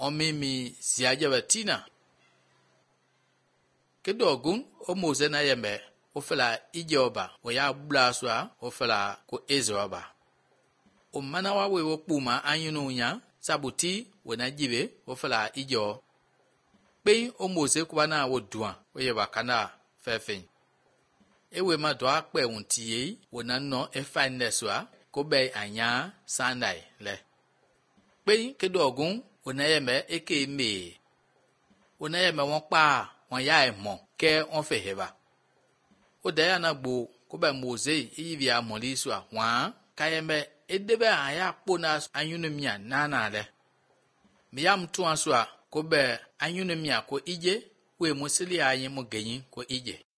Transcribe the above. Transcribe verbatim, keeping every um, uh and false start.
omimi siajabatina kedogun o Mose na yembe ofela ijoba o ya blaswa ofela ko ezoba o mana wa we wo puma anyunu nya sabuti wona jibe ofela ijo pe o Mose kubana wo duan o ye bakana fefen ewe ma do akpe untie wona no e fineswa ko be anya sandai le pe kedogun wona yembe eke me wona yembe won pa won ya e mo ke on fe heba o de yana gbo ko ba Mose ibi amoli so a wa kayembe edebe aya pona anyunumia nana le miyam to aso a ko be anyunumia ko ije we musili ayin mo ganyin ko ije